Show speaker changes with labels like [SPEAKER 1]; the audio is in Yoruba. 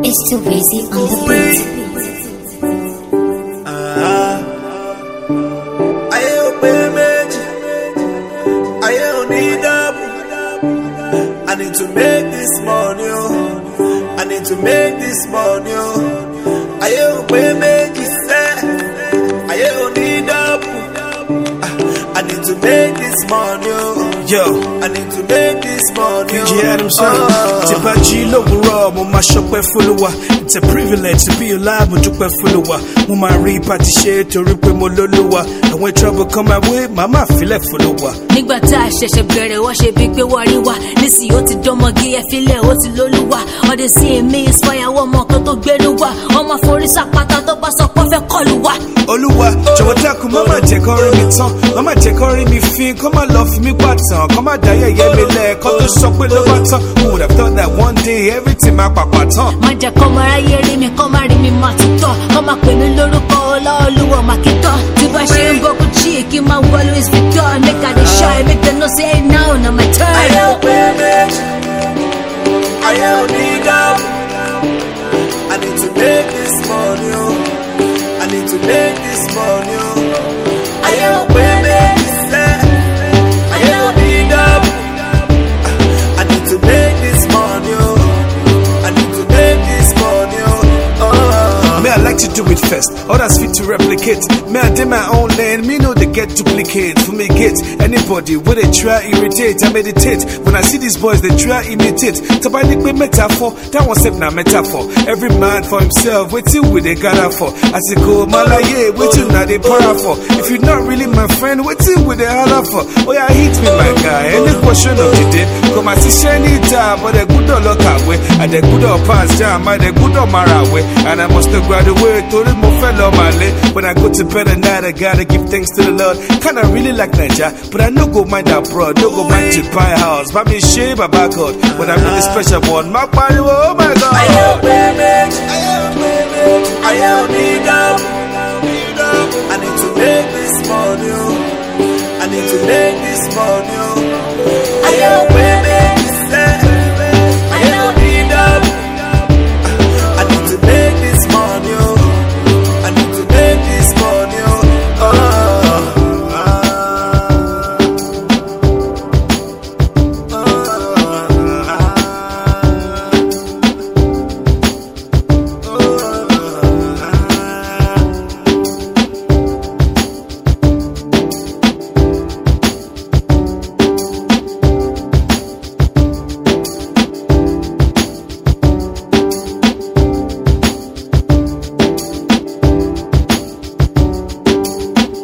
[SPEAKER 1] It's too easy on the beat.
[SPEAKER 2] I need to make this money, oh. I need to make this money, oh. I don't make it fair. I don't need up. I need to make this money, oh.
[SPEAKER 3] Yo,
[SPEAKER 2] I need to make this money,
[SPEAKER 3] PG Adams, Tibaji Logura, Mama Shopper Fulua. It's a privilege to be alive with Jupe Fulua. Mama repartition to Ripe Mololua. And when trouble come my way, Mama feel like Fulua.
[SPEAKER 4] Nígbà tá a ṣẹ̀ṣẹ̀ bẹ̀rẹ̀ wá ṣe bí pé wọ́n rí wa nísìnyí ó ti dánmọ́gí ẹ fílẹ̀ ó ti lólúwa ọdẹ sí èmi ìsọyàwó ọmọ kan tó gbénu wa ọmọ àforísà pátá tó bá sọ pé ó fẹ́ kọlù wa.
[SPEAKER 3] Olúwa jọ̀wọ́ dákun má má jẹ́ kó rí mi tán má má jẹ́ kó rí mi fín kó má lọ fi mí pàtàn kó má dá yẹ̀yẹ́ mi lẹ́ẹ̀kọ́ tó sọ pé ló bá tán. Who would have thought that one day everything máa pàpà tán.
[SPEAKER 4] Má jẹ́ kó máa ráyè rí mi kó má rí mi má tutọ́ kó má pè mí lórúkọ Ọláolúwa Màkítọ́ tí bá ṣe ń bọ́ kú chí kí má wọ Louis Vuitton make I dey shy make them know say now na my turn.
[SPEAKER 2] I don't pay I don't need up. I need to make this money, oh. I need to make this money, oh. I don't pay I don't need up. I need to make this money, oh. I need to make this money, oh.
[SPEAKER 3] Me I like to do it first, others fit to replicate. Me I did my own lane, me know they get duplicate. For me get anybody where they try irritate, I meditate. When I see these boys they try imitate. Tabanik be metaphor, that one step na metaphor. Every man for himself, wait till we they gather for. As it go, malaye, wait till now they para for. If you're not really my friend, wait till we they holler for. Oh yeah, hit me my guy, any question of the day. Come I see shiny time, but they good on look away. And they good on pass jam, and they good on maraway. And I must have graduated to the more fellow my leg. When I go to bed at night, I gotta give thanks to the Lord. Kinda really like Niger, but I no go mind abroad, no go mind to buy a house. But me shame about God when I'm really special one. My body, oh my God.
[SPEAKER 2] I don't pay I don't need up. I need to make this money, oh. I need to make this money, oh. I don't pay